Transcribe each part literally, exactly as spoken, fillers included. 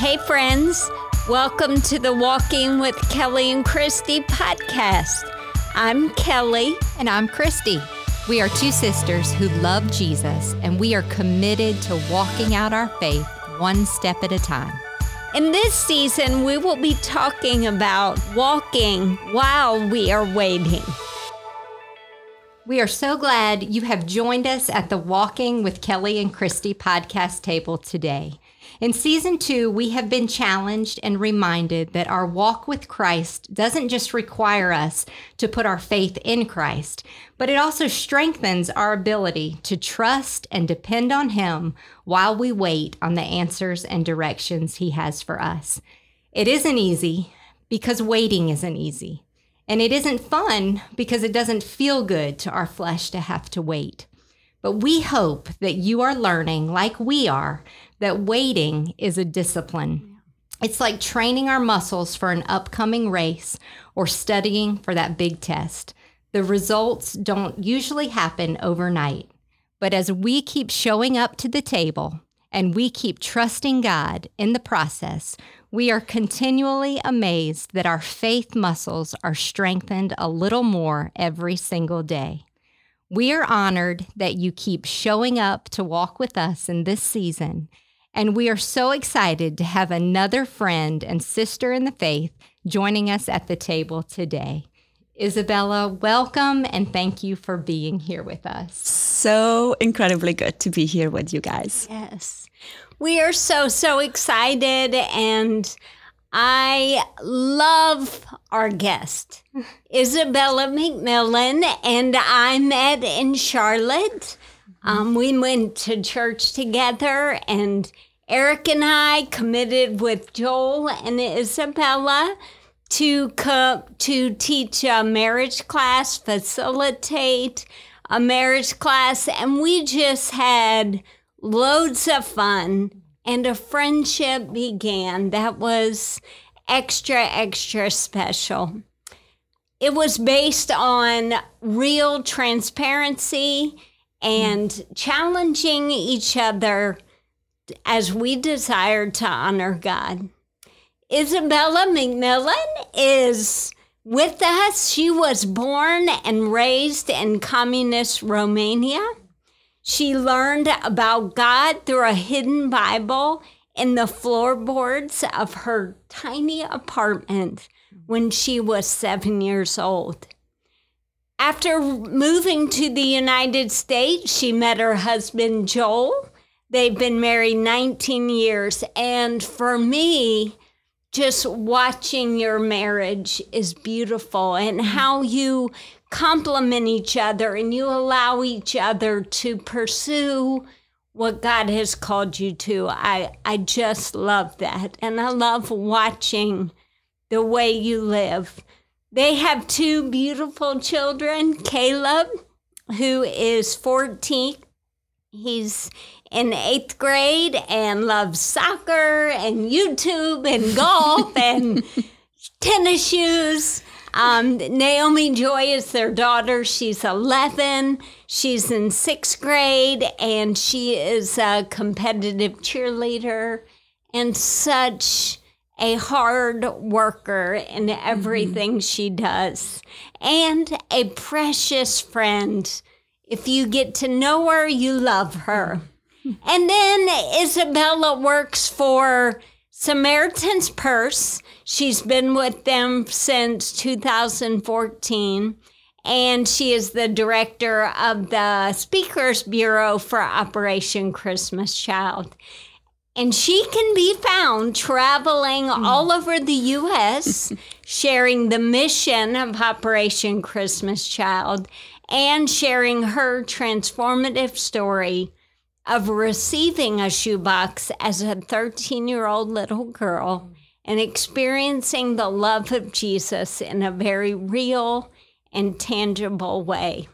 Hey friends, welcome to the Walking with Kelly and Christy podcast. I'm Kelly. And I'm Christy. We are two sisters who love Jesus, and we are committed to walking out our faith one step at a time. In this season, we will be talking about walking while we are waiting. We are so glad you have joined us at the Walking with Kelly and Christy podcast table today. In season two, we have been challenged and reminded that our walk with Christ doesn't just require us to put our faith in Christ, but it also strengthens our ability to trust and depend on Him while we wait on the answers and directions He has for us. It isn't easy because waiting isn't easy. And it isn't fun because it doesn't feel good to our flesh to have to wait. But we hope that you are learning, like we are, that waiting is a discipline. It's like training our muscles for an upcoming race or studying for that big test. The results don't usually happen overnight. But as we keep showing up to the table and we keep trusting God in the process, we are continually amazed that our faith muscles are strengthened a little more every single day. We are honored that you keep showing up to walk with us in this season, and we are so excited to have another friend and sister in the faith joining us at the table today. Isabella, welcome, and thank you for being here with us. So incredibly good to be here with you guys. Yes. We are so, so excited, and I love our guest, Isabella McMillan, and I met in Charlotte. Um, we went to church together, and Eric and I committed with Joel and Isabella to co- to teach a marriage class, facilitate a marriage class, and we just had loads of fun, and a friendship began that was extra, extra special. It was based on real transparency and challenging each other as we desired to honor God. Isabella McMillan is with us. She was born and raised in communist Romania. She learned about God through a hidden Bible in the floorboards of her tiny apartment when she was seven years old. After moving to the United States, she met her husband, Joel. They've been married nineteen years. And for me, just watching your marriage is beautiful, and how you complement each other and you allow each other to pursue what God has called you to. I, I just love that. And I love watching the way you live. They have two beautiful children, Caleb, who is fourteen. He's in eighth grade and loves soccer and YouTube and golf and tennis shoes. Um, Naomi Joy is their daughter. She's eleven. She's in sixth grade, and she is a competitive cheerleader and such a hard worker in everything mm-hmm. she does, and a precious friend. If you get to know her, you love her. And then Isabella works for Samaritan's Purse. She's been with them since two thousand fourteen, and she is the director of the Speakers Bureau for Operation Christmas Child. And she can be found traveling mm. all over the U S, sharing the mission of Operation Christmas Child, and sharing her transformative story of receiving a shoebox as a thirteen-year-old little girl and experiencing the love of Jesus in a very real and tangible way.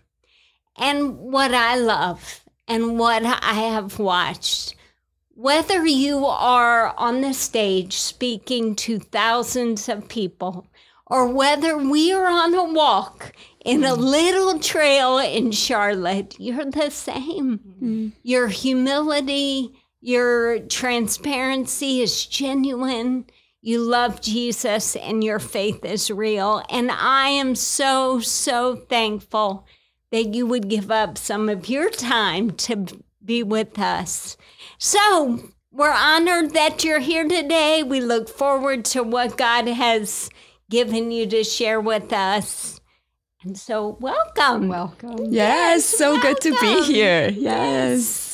And what I love and what I have watched, whether you are on the stage speaking to thousands of people, or whether we are on a walk in a little trail in Charlotte, you're the same. Mm-hmm. Your humility Your transparency is genuine. You love Jesus and your faith is real. And I am so, so thankful that you would give up some of your time to be with us. So we're honored that you're here today. We look forward to what God has given you to share with us. And so welcome. Welcome. Yes, Yes, so good to be welcome. here. Yes.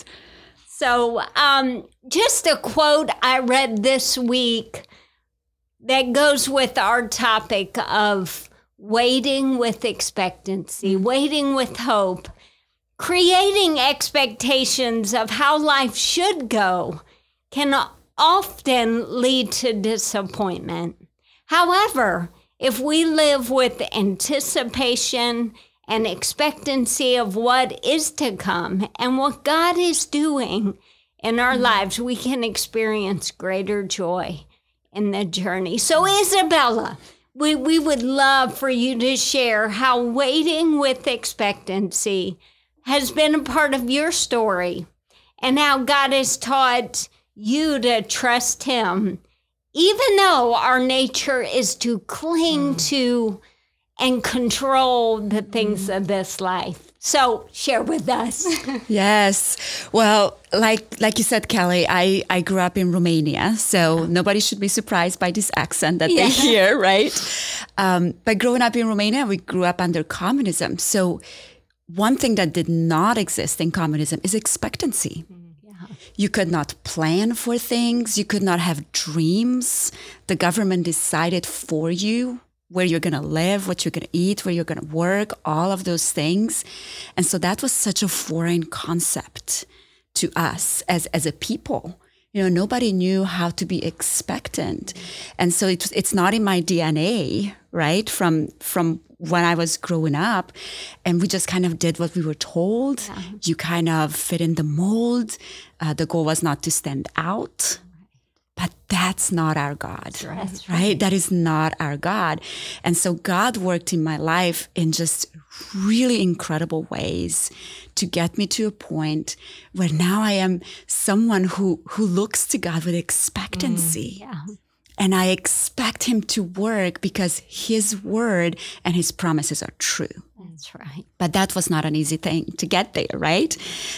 So um, just a quote I read this week that goes with our topic of waiting with expectancy, waiting with hope, creating expectations of how life should go can often lead to disappointment. However, if we live with anticipation and expectancy of what is to come and what God is doing in our lives, we can experience greater joy in the journey. So Isabella, we, we would love for you to share how waiting with expectancy has been a part of your story and how God has taught you to trust him, even though our nature is to cling mm. to and control the things mm. of this life. So share with us. Yes. Well, like like you said, Kelly, I, I grew up in Romania, so yeah. nobody should be surprised by this accent that yeah. they hear, right? Um, but growing up in Romania, we grew up under communism. So one thing that did not exist in communism is expectancy. Mm, yeah. You could not plan for things. You could not have dreams. The government decided for you where you're going to live, what you're going to eat, where you're going to work, all of those things. And so that was such a foreign concept to us as, as a people. You know, nobody knew how to be expectant. And so it's, it's not in my D N A, right, from, from when I was growing up. And we just kind of did what we were told. Yeah. You kind of fit in the mold. Uh, the goal was not to stand out. But that's not our God, that's right. That's right? right? That is not our God. And so God worked in my life in just really incredible ways to get me to a point where now I am someone who, who looks to God with expectancy. Mm, yeah. And I expect him to work because his word and his promises are true. That's right. But that was not an easy thing to get there, right?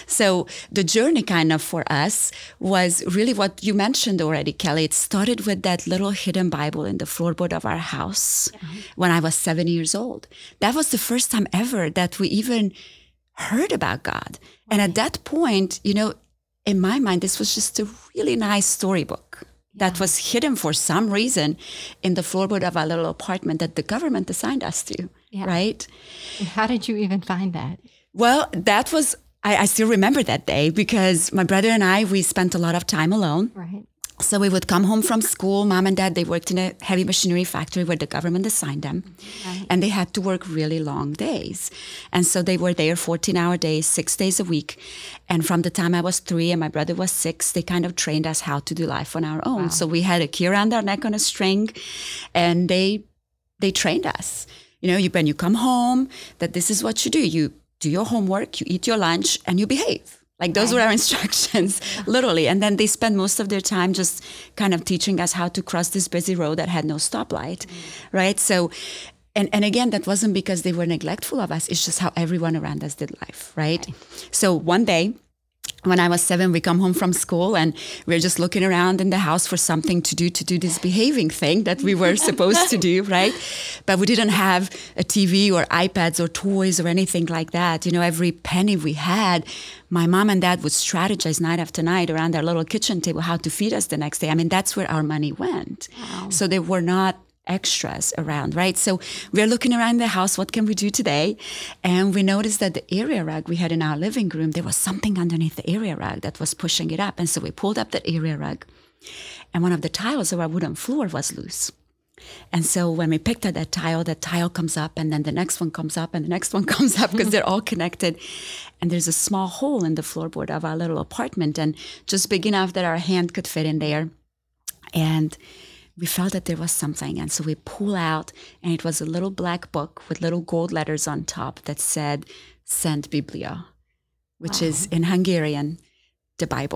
So the journey kind of for us was really what you mentioned already, Kelly. It started with that little hidden Bible in the floorboard of our house yeah. when I was seven years old. That was the first time ever that we even heard about God. Right. And at that point, you know, in my mind, this was just a really nice storybook that was hidden for some reason in the floorboard of our little apartment that the government assigned us to, yeah. right? And how did you even find that? Well, that was, I, I still remember that day because my brother and I, we spent a lot of time alone. Right. So we would come home from school. Mom and dad, they worked in a heavy machinery factory where the government assigned them. Right. And they had to work really long days. And so they were there fourteen hour days, six days a week. And from the time I was three and my brother was six, they kind of trained us how to do life on our own. Wow. So we had a key around our neck on a string and they they trained us. You know, you, when you come home, that this is what you do. You do your homework, you eat your lunch, and you behave. Like those were our instructions, literally. And then they spent most of their time just kind of teaching us how to cross this busy road that had no stoplight, mm-hmm. right? So, and, and again, that wasn't because they were neglectful of us. It's just how everyone around us did life, right? right. So one day, when I was seven, we come home from school and we're just looking around in the house for something to do, to do this behaving thing that we were supposed to do, right? But we didn't have a T V or iPads or toys or anything like that. You know, every penny we had, my mom and dad would strategize night after night around our little kitchen table how to feed us the next day. I mean, that's where our money went. Wow. So they were not extras around, right? So we're looking around the house, what can we do today? And we noticed that the area rug we had in our living room, there was something underneath the area rug that was pushing it up. And so we pulled up that area rug and one of the tiles of our wooden floor was loose. And so when we picked up that tile, that tile comes up and then the next one comes up and the next one comes up because they're all connected. And there's a small hole in the floorboard of our little apartment and just big enough that our hand could fit in there. And we felt that there was something. And so we pull out and it was a little black book with little gold letters on top that said Szent Biblia, which wow. is in Hungarian, the Bible. Wow.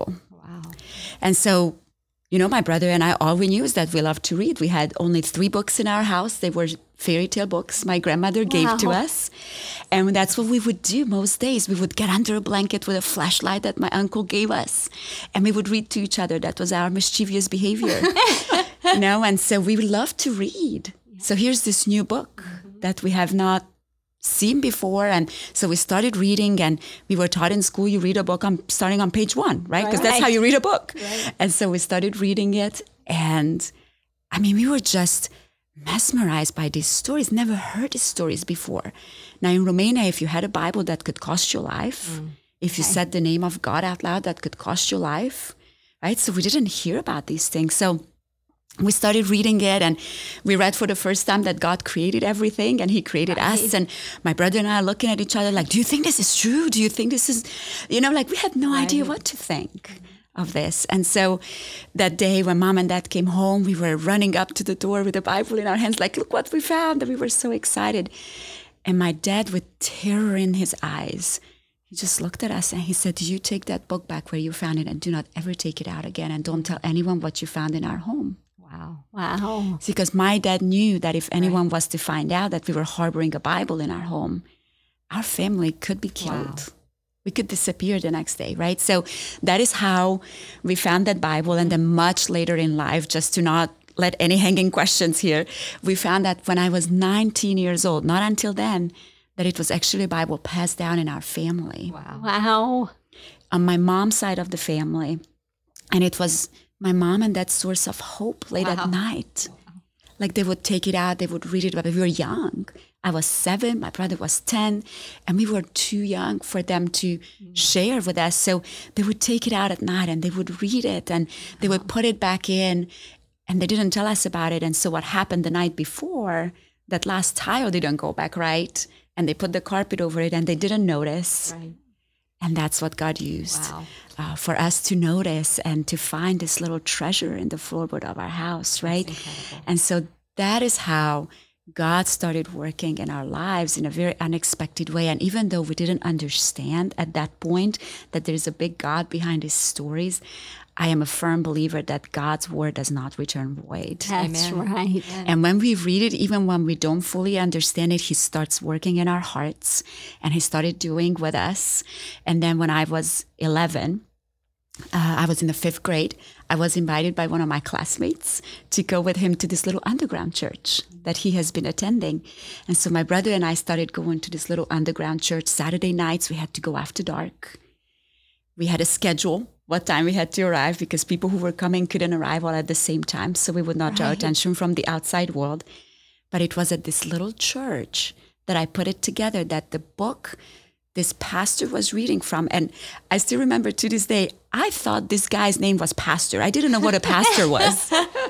Wow. And so, you know, my brother and I, all we knew is that we loved to read. We had only three books in our house. They were fairy tale books my grandmother gave Wow. to us. And that's what we would do most days. We would get under a blanket with a flashlight that my uncle gave us. And we would read to each other. That was our mischievous behavior. You know, and so we loved to read. So here's this new book that we have not seen before. And so we started reading, and we were taught in school, you read a book on starting on page one, right? Because that's how you read a book. Right. And so we started reading it. And I mean, we were just mesmerized by these stories, never heard these stories before. Now in Romania, if you had a Bible, that could cost your life. Mm. If you okay. said the name of God out loud, that could cost your life, right? So we didn't hear about these things. So we started reading it, and we read for the first time that God created everything and he created right. us. And my brother and I are looking at each other like, do you think this is true? Do you think this is, you know, like we had no right. idea what to think of this. And so that day when mom and dad came home, we were running up to the door with the Bible in our hands, like, look what we found. And we were so excited. And my dad, with terror in his eyes, he just looked at us and he said, you take that book back where you found it and do not ever take it out again. And don't tell anyone what you found in our home. Wow. Wow. It's because my dad knew that if anyone right. was to find out that we were harboring a Bible in our home, our family could be killed. Wow. We could disappear the next day, right? So that is how we found that Bible. And then much later in life, just to not let any hanging questions here, we found that when I was nineteen years old, not until then, that it was actually a Bible passed down in our family. Wow. Wow. On my mom's side of the family. And it was my mom and dad's source of hope late wow. at night. Like they would take it out, they would read it, but we were young. I was seven, my brother was ten, and we were too young for them to mm. share with us. So they would take it out at night and they would read it and they would put it back in, and they didn't tell us about it. And so what happened the night before, that last tile didn't go back right, and they put the carpet over it and they didn't notice. Right. And that's what God used wow. uh, for us to notice and to find this little treasure in the floorboard of our house, right? And so that is how God started working in our lives in a very unexpected way. And even though we didn't understand at that point that there's a big God behind his stories, I am a firm believer that God's word does not return void. That's Amen. Right. And when we read it, even when we don't fully understand it, he starts working in our hearts, and he started doing with us. And then when I was eleven, uh, I was in the fifth grade, I was invited by one of my classmates to go with him to this little underground church that he has been attending. And so my brother and I started going to this little underground church. Saturday nights, we had to go after dark. We had a schedule, what time we had to arrive, because people who were coming couldn't arrive all at the same time, so we would not draw right. attention from the outside world. But it was at this little church that I put it together, that the book this pastor was reading from, and I still remember to this day, I thought this guy's name was Pastor. I didn't know what a pastor was,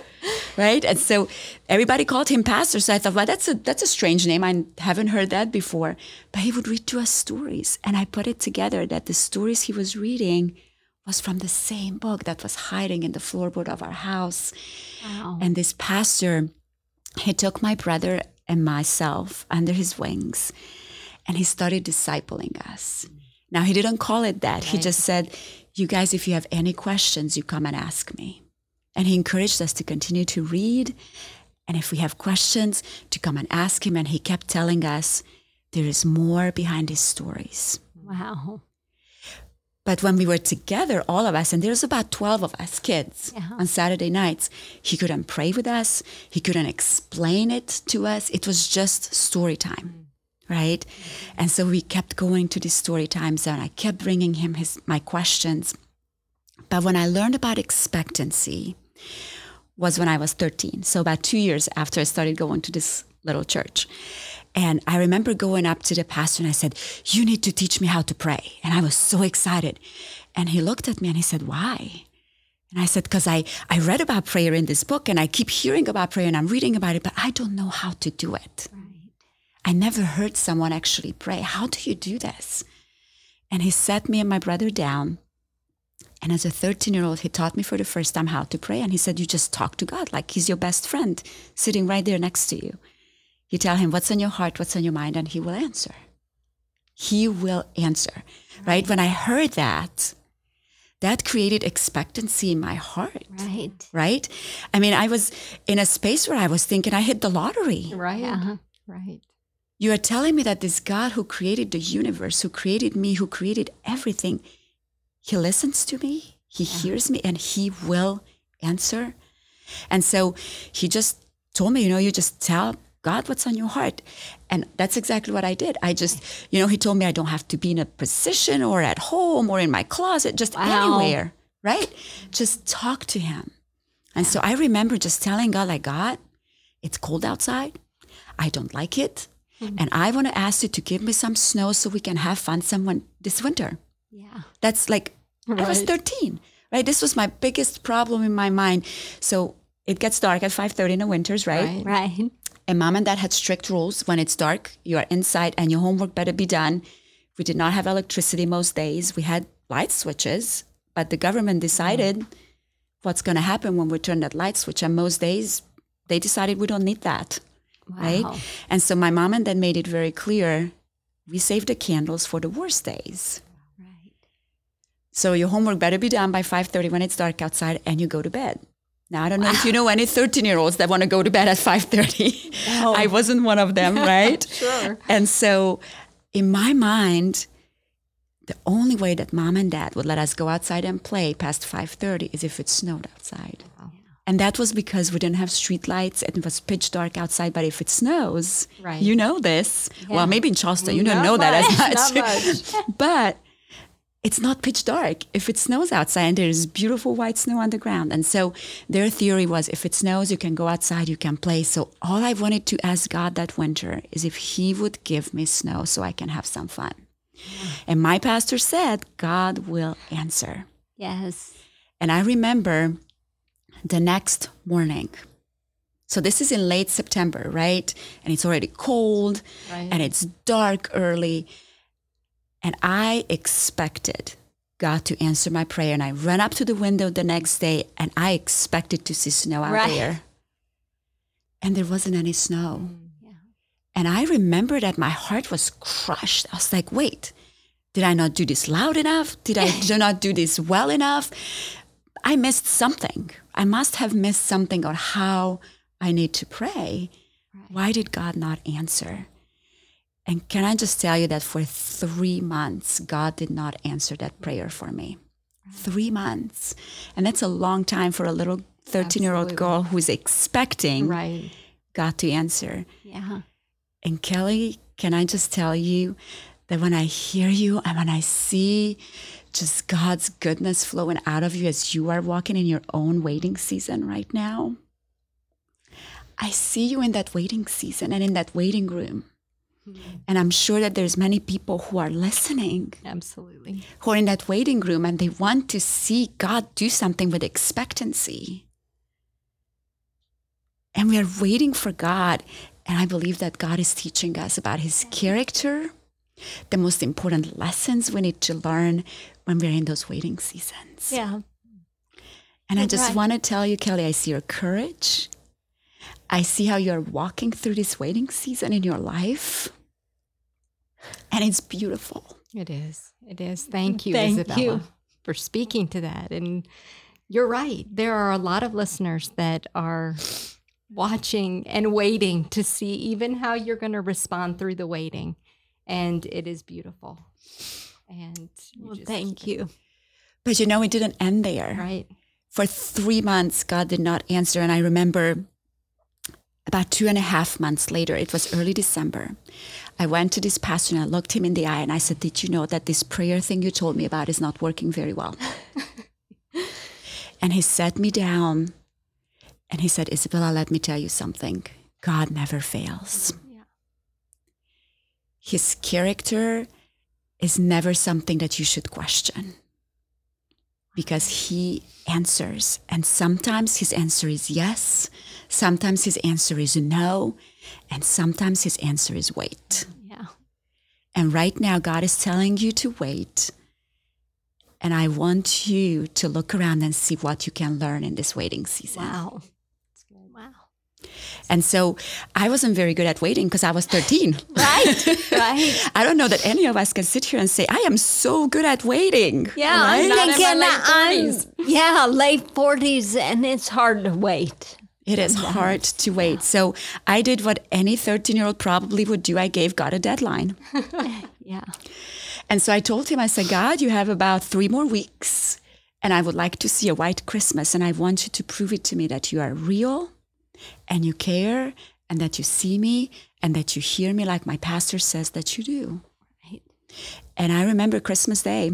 right? And so everybody called him Pastor, so I thought, well, that's a that's a strange name. I haven't heard that before. But he would read to us stories, and I put it together that the stories he was reading was from the same book that was hiding in the floorboard of our house. Wow. And this pastor, he took my brother and myself under his wings, and he started discipling us. Now, he didn't call it that. Right. He just said, you guys, if you have any questions, you come and ask me. And he encouraged us to continue to read. And if we have questions, to come and ask him. And he kept telling us, there is more behind his stories. Wow. But when we were together, all of us, and there's about twelve of us kids uh-huh. on Saturday nights, he couldn't pray with us. He couldn't explain it to us. It was just story time, mm. right? Mm-hmm. And so we kept going to these story times, and I kept bringing him his my questions. But when I learned about expectancy was when I was thirteen. So about two years after I started going to this little church. And I remember going up to the pastor and I said, you need to teach me how to pray. And I was so excited. And he looked at me and he said, why? And I said, because I, I read about prayer in this book and I keep hearing about prayer and I'm reading about it, but I don't know how to do it. Right. I never heard someone actually pray. How do you do this? And he sat me and my brother down. And as a thirteen-year-old, he taught me for the first time how to pray. And he said, you just talk to God like he's your best friend sitting right there next to you. You tell him what's on your heart, what's on your mind, and he will answer. He will answer, right? When I heard that, that created expectancy in my heart. Right. Right? I mean, I was in a space where I was thinking I hit the lottery. Right. Yeah. Right. You are telling me that this God who created the universe, who created me, who created everything, he listens to me, he yeah. hears me, and he will answer. And so he just told me, you know, you just tell God what's on your heart. And that's exactly what I did. I just, you know, he told me I don't have to be in a position or at home or in my closet, just wow. anywhere, right? Just talk to him. And so I remember just telling God, like, God, it's cold outside. I don't like it. Mm-hmm. And I want to ask you to give me some snow so we can have fun someone this winter. Yeah. That's like, right. I was thirteen, right? This was my biggest problem in my mind. So it gets dark at five thirty in the winters, right? Right. Right. And mom and dad had strict rules. When it's dark, you are inside and your homework better be done. We did not have electricity most days. We had light switches, but the government decided mm. what's going to happen when we turn that light switch. And most days, they decided we don't need that, wow. right? And so my mom and dad made it very clear, we save the candles for the worst days. Right. So your homework better be done by five thirty when it's dark outside and you go to bed. Now, I don't know wow. if you know any thirteen-year-olds that want to go to bed at five thirty. Oh. I wasn't one of them, right? Sure. And so in my mind, the only way that mom and dad would let us go outside and play past five thirty is if it snowed outside. Wow. And that was because we didn't have street lights and it was pitch dark outside. But if it snows, right. you know this. Yeah. Well, maybe in Charleston, you don't not know much, that as much. Not much. But it's not pitch dark if it snows outside and there's beautiful white snow on the ground. And so their theory was if it snows, you can go outside, you can play. So all I wanted to ask God that winter is if he would give me snow so I can have some fun. Yeah. And my pastor said, God will answer. Yes. And I remember the next morning. So this is in late September, right? And it's already cold right. and it's dark early. And I expected God to answer my prayer. And I ran up to the window the next day and I expected to see snow out right. there. And there wasn't any snow. Mm, yeah. And I remember that my heart was crushed. I was like, wait, did I not do this loud enough? Did I do not do this well enough? I missed something. I must have missed something on how I need to pray. Right. Why did God not answer? And can I just tell you that for three months, God did not answer that prayer for me. Right. Three months. And that's a long time for a little thirteen-year-old Absolutely. Girl who's expecting right. God to answer. Yeah. And Kelly, can I just tell you that when I hear you and when I see just God's goodness flowing out of you as you are walking in your own waiting season right now, I see you in that waiting season and in that waiting room. And I'm sure that there's many people who are listening. Absolutely. Who are in that waiting room and they want to see God do something with expectancy. And we are waiting for God. And I believe that God is teaching us about his character, the most important lessons we need to learn when we're in those waiting seasons. Yeah. And I just right. want to tell you, Kelly, I see your courage. I see how you're walking through this waiting season in your life. And it's beautiful. It is. It is. Thank you, Thank Isabella, you. for speaking to that. And you're right. There are a lot of listeners that are watching and waiting to see even how you're going to respond through the waiting. And it is beautiful. And you well, just, thank you. But you know, it didn't end there. Right. For three months, God did not answer. And I remember about two and a half months later, it was early December, I went to this pastor and I looked him in the eye and I said, did you know that this prayer thing you told me about is not working very well? And he sat me down and he said, Isabella, let me tell you something. God never fails. Yeah. His character is never something that you should question because he answers. And sometimes his answer is yes. Sometimes his answer is no. And sometimes his answer is wait. Yeah. And right now, God is telling you to wait. And I want you to look around and see what you can learn in this waiting season. Wow. Wow. And so I wasn't very good at waiting because I was thirteen. Right, right. I don't know that any of us can sit here and say, I am so good at waiting. Yeah, right? I'm Not in my thinking late I'm, forties. yeah, late forties, and it's hard to wait. It is hard to wait. So I did what any thirteen-year-old probably would do. I gave God a deadline. Yeah. And so I told him, I said, God, you have about three more weeks, and I would like to see a white Christmas, and I want you to prove it to me that you are real, and you care, and that you see me, and that you hear me like my pastor says that you do. Right. And I remember Christmas Day.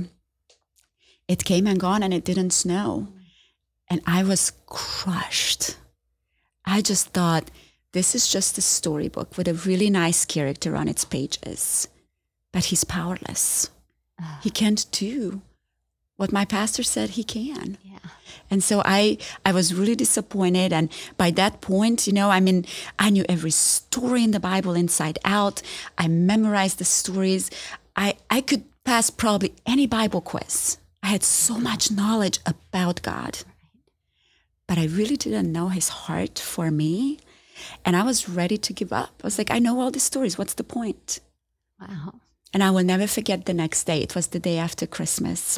It came and gone, and it didn't snow. And I was crushed. I just thought, this is just a storybook with a really nice character on its pages. But he's powerless. He can't do what my pastor said he can. Yeah. And so I, I was really disappointed. And by that point, you know, I mean, I knew every story in the Bible inside out. I memorized the stories. I, I could pass probably any Bible quiz. I had so much knowledge about God. But I really didn't know his heart for me. And I was ready to give up. I was like, I know all these stories. What's the point? Wow. And I will never forget the next day. It was the day after Christmas.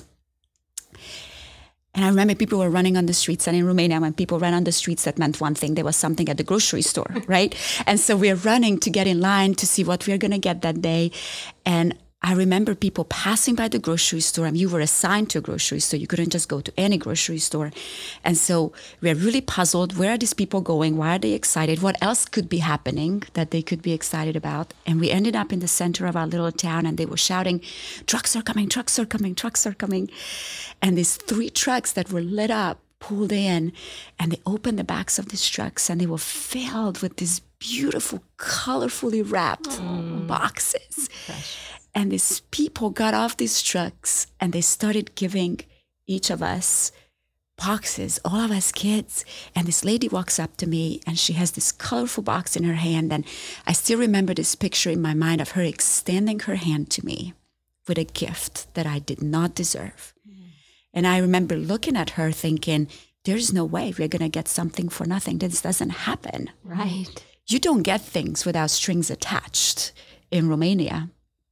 And I remember people were running on the streets. And in Romania, when people ran on the streets, that meant one thing. There was something at the grocery store, right? And so we were running to get in line to see what we were going to get that day. And I remember people passing by the grocery store, and you were assigned to a grocery store. You couldn't just go to any grocery store. And so we are really puzzled. Where are these people going? Why are they excited? What else could be happening that they could be excited about? And we ended up in the center of our little town, and they were shouting, trucks are coming, trucks are coming, trucks are coming. And these three trucks that were lit up pulled in, and they opened the backs of these trucks, and they were filled with these beautiful, colorfully wrapped mm. boxes. Gosh. And these people got off these trucks, and they started giving each of us boxes, all of us kids. And this lady walks up to me, and she has this colorful box in her hand. And I still remember this picture in my mind of her extending her hand to me with a gift that I did not deserve. Mm. And I remember looking at her thinking, there's no way we're going to get something for nothing. This doesn't happen. Right. You don't get things without strings attached in Romania.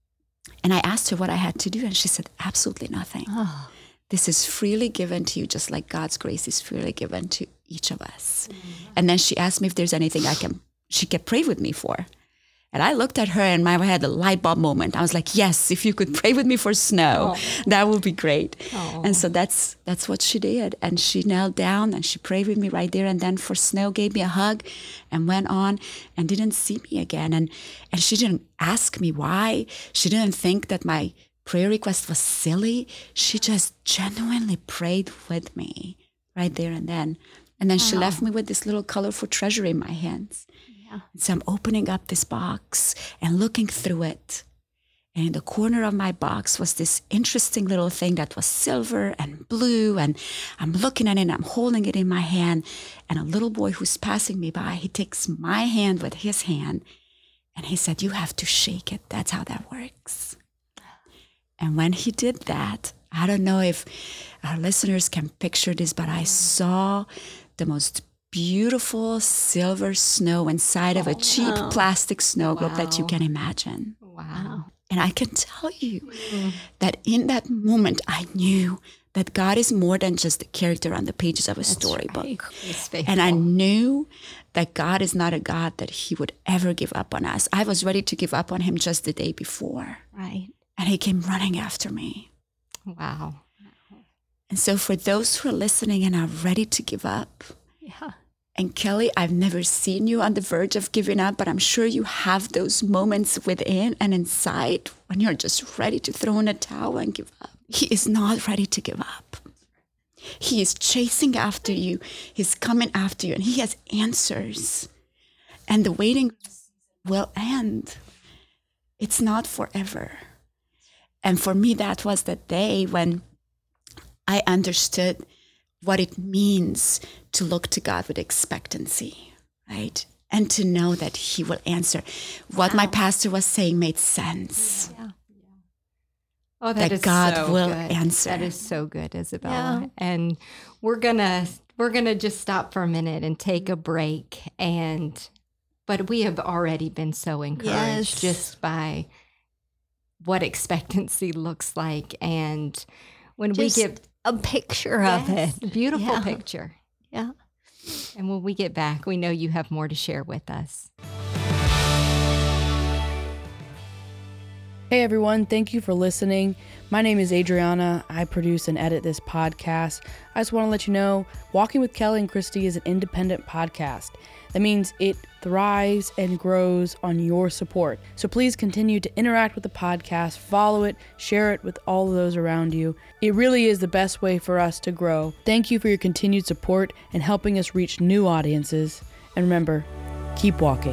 And I asked her what I had to do, and she said, absolutely nothing. Oh. This is freely given to you, just like God's grace is freely given to each of us. Mm-hmm. And then she asked me if there's anything I can, she could pray with me for. And I looked at her, and I had a light bulb moment. I was like, yes, if you could pray with me for snow, oh. that would be great. Oh. And so that's that's what she did. And she knelt down, and she prayed with me right there. And then for snow, gave me a hug and went on and didn't see me again. And, and she didn't ask me why. She didn't think that my prayer request was silly. She just genuinely prayed with me right there and then. And then wow. she left me with this little colorful treasure in my hands. Yeah. So I'm opening up this box and looking through it. And in the corner of my box was this interesting little thing that was silver and blue. And I'm looking at it, and I'm holding it in my hand. And a little boy who's passing me by, he takes my hand with his hand. And he said, you have to shake it. That's how that works. And when he did that, I don't know if our listeners can picture this, but I saw the most beautiful silver snow inside of a cheap wow. plastic snow globe wow. that you can imagine. Wow. And I can tell you mm. that in that moment, I knew that God is more than just a character on the pages of a That's storybook. Right. And I knew that God is not a God that he would ever give up on us. I was ready to give up on him just the day before. Right. And he came running after me. Wow. And so for those who are listening and are ready to give up, yeah. And Kelly, I've never seen you on the verge of giving up, but I'm sure you have those moments within and inside when you're just ready to throw in a towel and give up. He is not ready to give up. He is chasing after you. He's coming after you, and he has answers. And the waiting will end. It's not forever. And for me, that was the day when I understood what it means to look to God with expectancy, right? And to know that he will answer. What wow. my pastor was saying made sense. Yeah. yeah. Oh, that, that is God so will good. answer. That is so good, Isabella. Yeah. And we're gonna we're gonna just stop for a minute and take a break. And but we have already been so encouraged Yes. just by what expectancy looks like. And when Just we get a picture Yes, of it. beautiful Yeah. picture. Yeah. And when we get back, we know you have more to share with us. Hey everyone, thank you for listening. My name is Adriana. I produce and edit this podcast. I just want to let you know, Walking with Kelly and Christy is an independent podcast. That means it thrives and grows on your support. So please continue to interact with the podcast, follow it, share it with all of those around you. It really is the best way for us to grow. Thank you for your continued support and helping us reach new audiences. And remember, keep walking.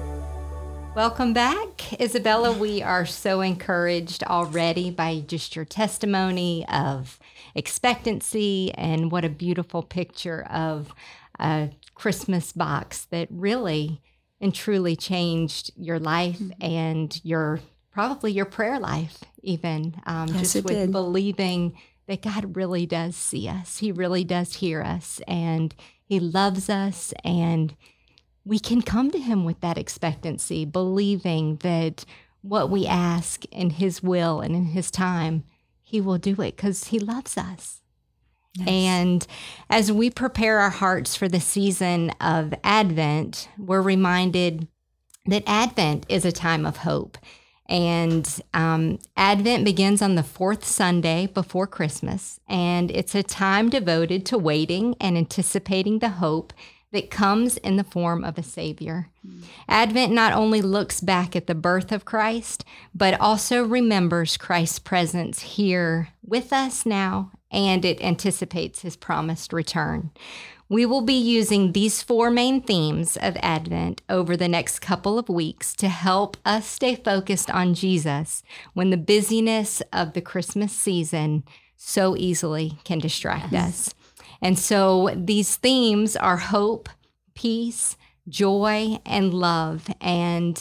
Welcome back, Isabella. We are so encouraged already by just your testimony of expectancy and what a beautiful picture of a Christmas box that really and truly changed your life and your probably your prayer life even, um, Yes, just it with did. believing that God really does see us. He really does hear us, and he loves us, and we can come to him with that expectancy, believing that what we ask in his will and in his time, he will do it because he loves us. Yes. And as we prepare our hearts for the season of Advent, we're reminded that Advent is a time of hope. And um, Advent begins on the fourth Sunday before Christmas, and it's a time devoted to waiting and anticipating the hope that comes in the form of a Savior. Mm. Advent not only looks back at the birth of Christ, but also remembers Christ's presence here with us now, and it anticipates his promised return. We will be using these four main themes of Advent over the next couple of weeks to help us stay focused on Jesus when the busyness of the Christmas season so easily can distract yes. us. And so these themes are hope, peace, joy, and love. And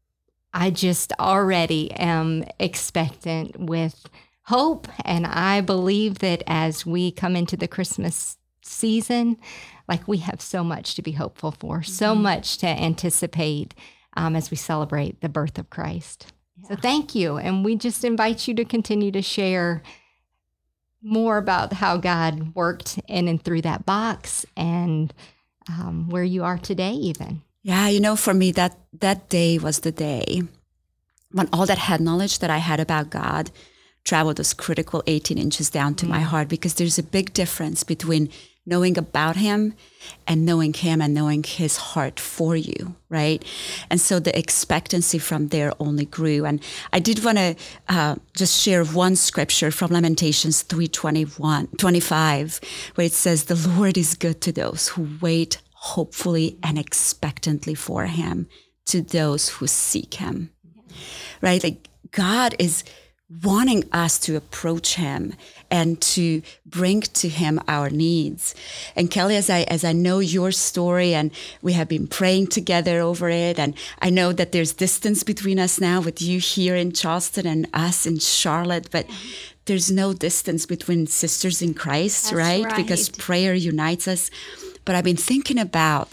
I just already am expectant with hope. And I believe that as we come into the Christmas season, like we have so much to be hopeful for, mm-hmm. so much to anticipate um, as we celebrate the birth of Christ. Yeah. So thank you. And we just invite you to continue to share more about how God worked in and through that box and um, where you are today even. Yeah, you know, for me, that that day was the day when all that head knowledge that I had about God traveled those critical eighteen inches down to mm. my heart, because there's a big difference between knowing about him and knowing him and knowing his heart for you, right? And so the expectancy from there only grew. And I did want to uh, just share one scripture from Lamentations three twenty-one, twenty-five, where it says, "The Lord is good to those who wait hopefully and expectantly for him, to those who seek him." Right? Like God is wanting us to approach him and to bring to him our needs. And Kelly, as I as I know your story, and we have been praying together over it, and I know that there's distance between us now with you here in Charleston and us in Charlotte, but there's no distance between sisters in Christ, right? right? Because prayer unites us. But I've been thinking about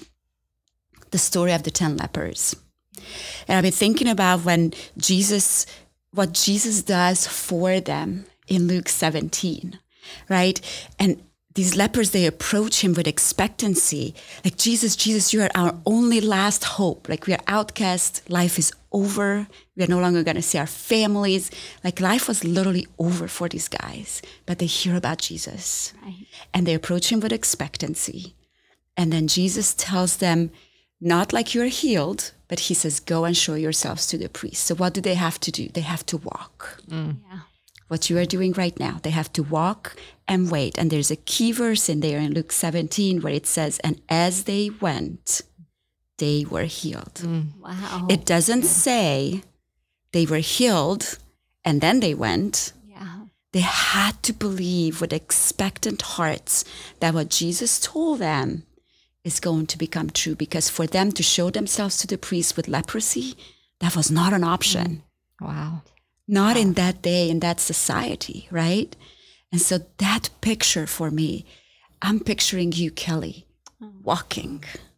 the story of the ten lepers. And I've been thinking about when Jesus what Jesus does for them in Luke seventeen, right? And these lepers, they approach him with expectancy. Like, Jesus, Jesus, you are our only last hope. Like, we are outcast. Life is over. We are no longer going to see our families. Like, life was literally over for these guys. But they hear about Jesus. Right. And they approach him with expectancy. And then Jesus tells them, not like you're healed, but he says, go and show yourselves to the priest. So what do they have to do? They have to walk. Mm. Yeah. What you are doing right now. They have to walk and wait. And there's a key verse in there in Luke seventeen where it says, and as they went, they were healed. Mm. Wow. It doesn't say they were healed and then they went. Yeah. They had to believe with expectant hearts that what Jesus told them is going to become true, because for them to show themselves to the priest with leprosy, that was not an option. Mm. Wow. Not wow. in that day, in that society, right? And so that picture for me, I'm picturing you, Kelly, oh. walking oh.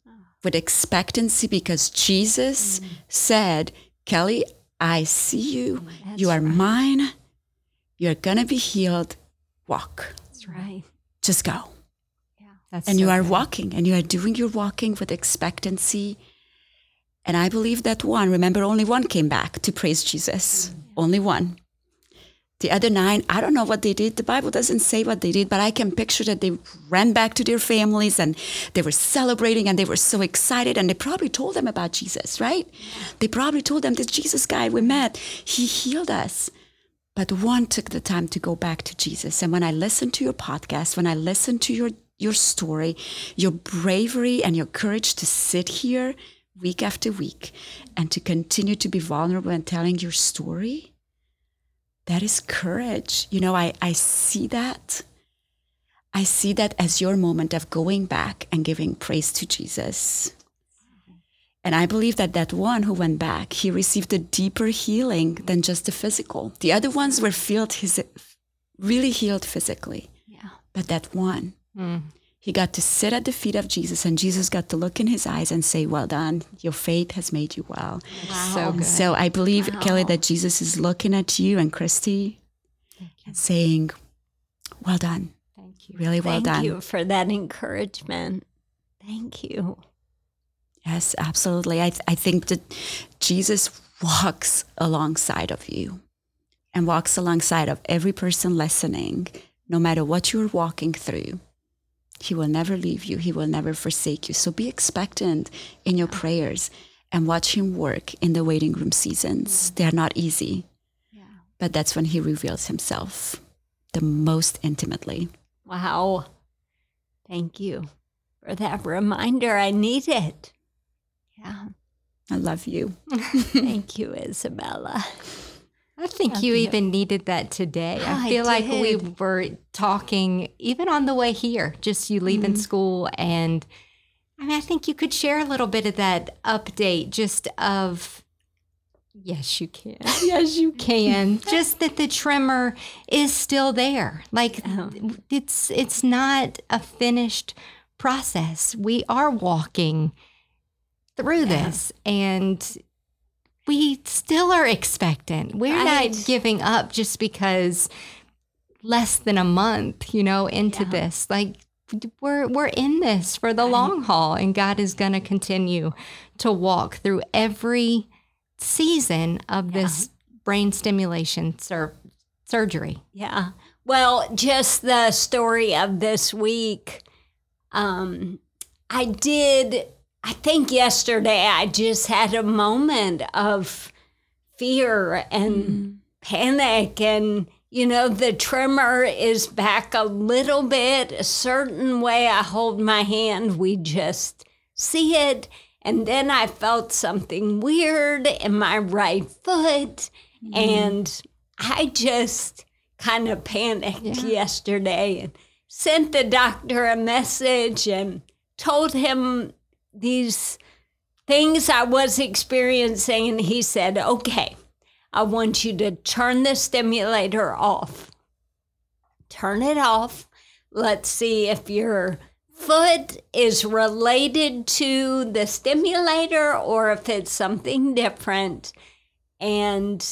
with expectancy because Jesus mm. said, Kelly, I see you. That's you are right. mine. You're going to be healed. Walk. That's right. Just go. Yeah. That's and so you are good. walking and you are doing your walking with expectancy. And I believe that one, remember, only one came back to praise Jesus. Mm. Only one. The other nine, I don't know what they did. The Bible doesn't say what they did, but I can picture that they ran back to their families and they were celebrating and they were so excited. And they probably told them about Jesus, right? They probably told them, this Jesus guy we met, he healed us. But one took the time to go back to Jesus. And when I listened to your podcast, when I listened to your, your story, your bravery and your courage to sit here week after week and to continue to be vulnerable and telling your story, that is courage. You know, I, I see that. I see that as your moment of going back and giving praise to Jesus. And I believe that that one who went back, he received a deeper healing than just the physical. The other ones were filled his, really healed physically. Yeah. But that one, mm. he got to sit at the feet of Jesus, and Jesus got to look in his eyes and say, well done, your faith has made you well. Wow. So good. So I believe, Wow. Kelly, that Jesus is looking at you and Christy and saying, well done. Thank you. Really well Thank done. Thank you for that encouragement. Thank you. Yes, absolutely. I, th- I think that Jesus walks alongside of you and walks alongside of every person listening, no matter what you're walking through. He will never leave you. He will never forsake you. So be expectant in your prayers and watch him work in the waiting room seasons. They're not easy, yeah. but that's when he reveals himself the most intimately. Wow. Thank you for that reminder. I need it. Yeah. I love you. Thank you, Isabella. I think Love you, you even needed that today. I I feel like we did. were talking even on the way here, just you leaving Mm-hmm. school. And I mean, I think you could share a little bit of that update just of, yes, you can. Yes, you can. Just that the tremor is still there. Like Yeah. it's, it's not a finished process. We are walking through Yeah. this, and we still are expectant. We're Right. not giving up just because less than a month, you know, into Yeah. this. Like we're we're in this for the Right. long haul, and God is going to continue to walk through every season of Yeah. this brain stimulation sur- surgery. Yeah. Well, just the story of this week. Um, I did, I think yesterday I just had a moment of fear and Mm. panic, and, you know, the tremor is back a little bit. A certain way I hold my hand, we just see it. And then I felt something weird in my right foot. Mm. And I just kind of panicked Yeah. yesterday and sent the doctor a message and told him these things I was experiencing. And he said, okay, I want you to turn the stimulator off. Turn it off. Let's see if your foot is related to the stimulator or if it's something different. And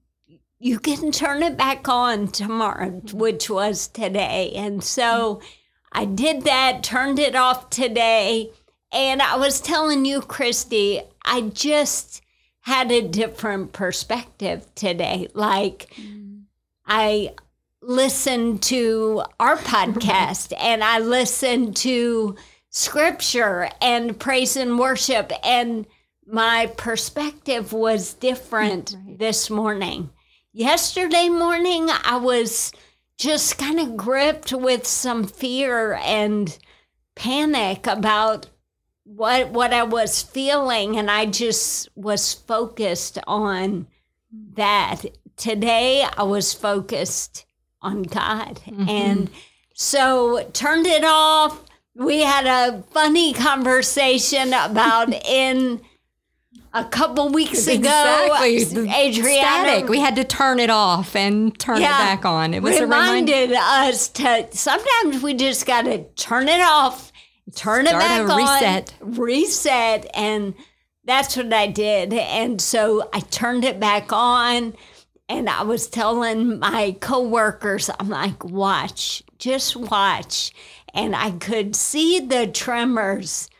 you can turn it back on tomorrow, which was today. And so I did that, turned it off today. And I was telling you, Christy, I just had a different perspective today. Like, mm. I listened to our podcast and I listened to scripture and praise and worship, and my perspective was different right. this morning. Yesterday morning, I was just kind of gripped with some fear and panic about what what I was feeling, and I just was focused on that. Today, I was focused on God. Mm-hmm. And so turned it off. We had a funny conversation about in a couple weeks exactly. ago, Adriana. Static. We had to turn it off and turn yeah, it back on. It was reminded a reminder. us to, sometimes we just got to turn it off, turn it Start back a on, reset. reset, and that's what I did. And so I turned it back on, and I was telling my coworkers, I'm like, watch, just watch. And I could see the tremors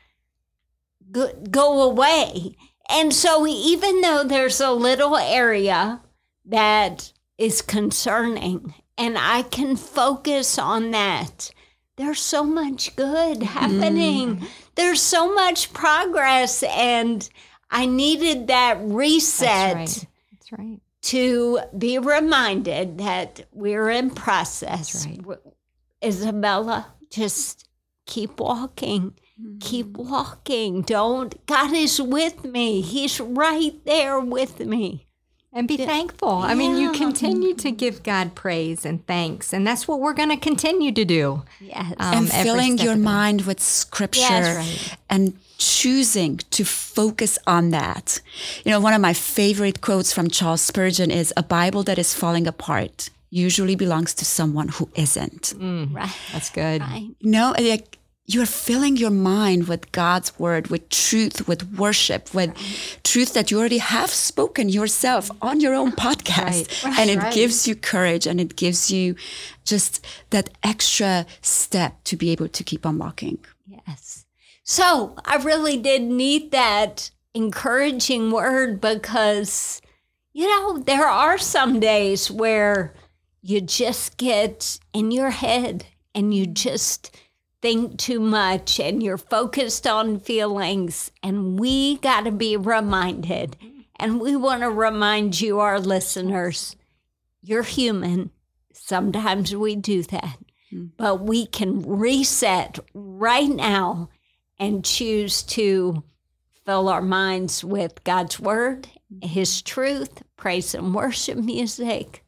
go, go away. And so even though there's a little area that is concerning, and I can focus on that, there's so much good happening. Mm. There's so much progress, and I needed that reset. That's right. That's right. To be reminded that we're in process. That's right. Isabella, just keep walking. Mm-hmm. Keep walking. Don't, God is with me. He's right there with me. And be thankful. I mean, you continue to give God praise and thanks, and that's what we're going to continue to do. Yes. Um, and filling your mind with scripture yes, right. and choosing to focus on that. You know, one of my favorite quotes from Charles Spurgeon is, "A Bible that is falling apart usually belongs to someone who isn't." Mm, right. That's good. Right. You know, like, you're filling your mind with God's word, with truth, with worship, with truth that you already have spoken yourself on your own podcast. Right. And it right. gives you courage, and it gives you just that extra step to be able to keep on walking. Yes. So I really did need that encouraging word, because, you know, there are some days where you just get in your head and you just think too much and you're focused on feelings, and we got to be reminded. And we want to remind you, our listeners, you're human. Sometimes we do that, mm. but we can reset right now and choose to fill our minds with God's word, his truth, praise and worship music.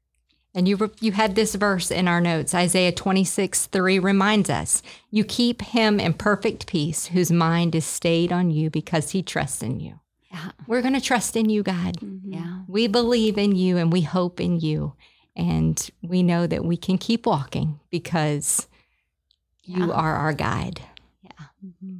And you re- you had this verse in our notes. Isaiah twenty-six three reminds us, "You keep him in perfect peace, whose mind is stayed on you because he trusts in you." Yeah. We're going to trust in you, God. Mm-hmm. Yeah. We believe in you and we hope in you. And we know that we can keep walking because yeah. you are our guide. Yeah. Mm-hmm.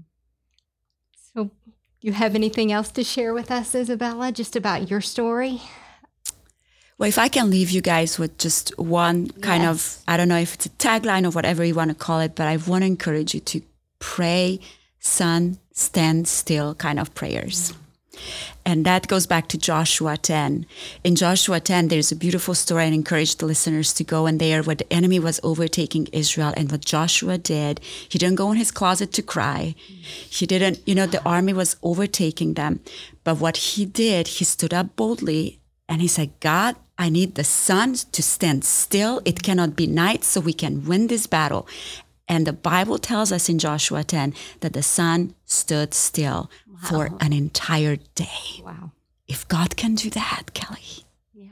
So you have anything else to share with us, Isabella, just about your story? Well, if I can leave you guys with just one kind yes. of, I don't know if it's a tagline or whatever you want to call it, but I want to encourage you to pray, sun, stand still kind of prayers. Mm-hmm. And that goes back to Joshua ten. In Joshua ten, there's a beautiful story. I encourage the listeners to go in there where the enemy was overtaking Israel. And what Joshua did, he didn't go in his closet to cry. He didn't, you know, the army was overtaking them. But what he did, he stood up boldly and he said, God, I need the sun to stand still. It cannot be night so we can win this battle. And the Bible tells us in Joshua ten that the sun stood still wow. for an entire day. Wow. If God can do that, Kelly, yeah,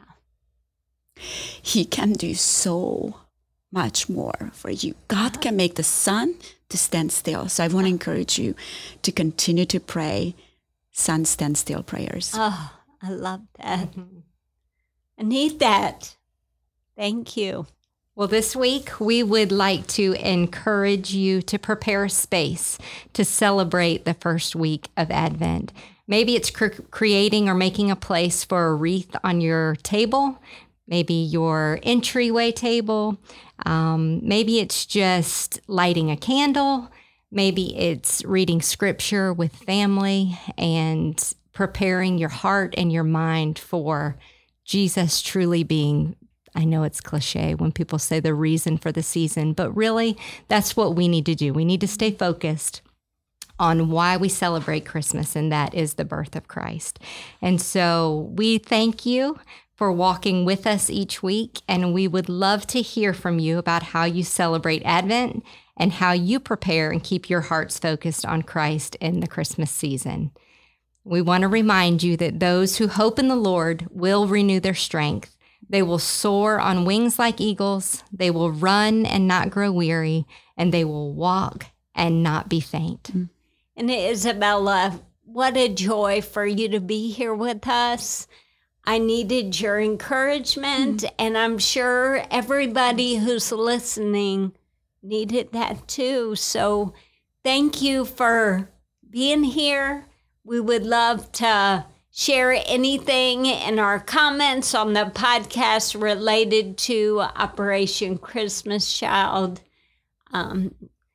he can do so much more for you. God can make the sun to stand still. So I want to encourage you to continue to pray sun stand still prayers. Oh, I love that. Mm-hmm. I need that. Thank you. Well, this week, we would like to encourage you to prepare a space to celebrate the first week of Advent. Maybe it's cre- creating or making a place for a wreath on your table, maybe your entryway table. Um, maybe it's just lighting a candle. Maybe it's reading scripture with family and preparing your heart and your mind for Jesus truly being, I know it's cliche when people say the reason for the season, but really that's what we need to do. We need to stay focused on why we celebrate Christmas, and that is the birth of Christ. And so we thank you for walking with us each week, and we would love to hear from you about how you celebrate Advent and how you prepare and keep your hearts focused on Christ in the Christmas season. We want to remind you that those who hope in the Lord will renew their strength. They will soar on wings like eagles. They will run and not grow weary, and they will walk and not be faint. And Isabella, what a joy for you to be here with us. I needed your encouragement, mm-hmm. and I'm sure everybody who's listening needed that too. So thank you for being here. We would love to share anything in our comments on the podcast related to Operation Christmas Child. Um,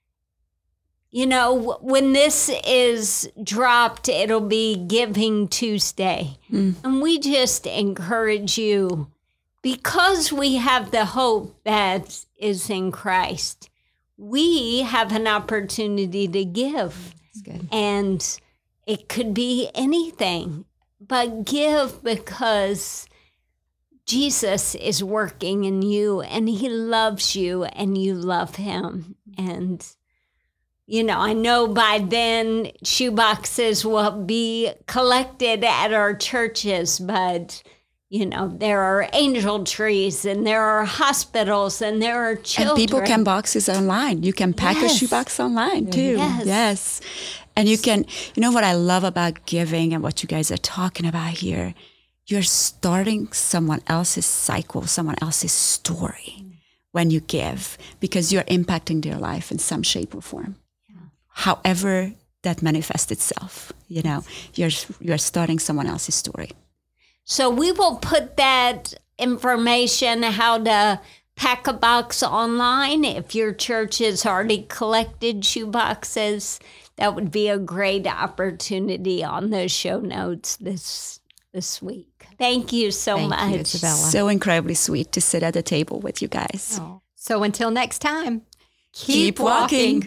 you know, when this is dropped, it'll be Giving Tuesday. Mm. And we just encourage you, because we have the hope that is in Christ, we have an opportunity to give. That's good. And it could be anything, but give because Jesus is working in you and he loves you and you love him. And, you know, I know by then shoeboxes will be collected at our churches, but, you know, there are angel trees and there are hospitals and there are children. And people can boxes online. You can pack Yes. a shoebox online too. Yes. Yes. And you can, you know what I love about giving and what you guys are talking about here? You're starting someone else's cycle, someone else's story when you give, because you're impacting their life in some shape or form. Yeah. However that manifests itself, you know, you're you're starting someone else's story. So we will put that information, how to pack a box, online. If your church has already collected shoe boxes, that would be a great opportunity on those show notes this this week. Thank you so Thank much. you, Isabella. So incredibly sweet to sit at the table with you guys. Oh. So until next time, Keep walking.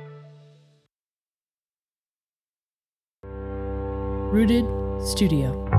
Rooted Studio.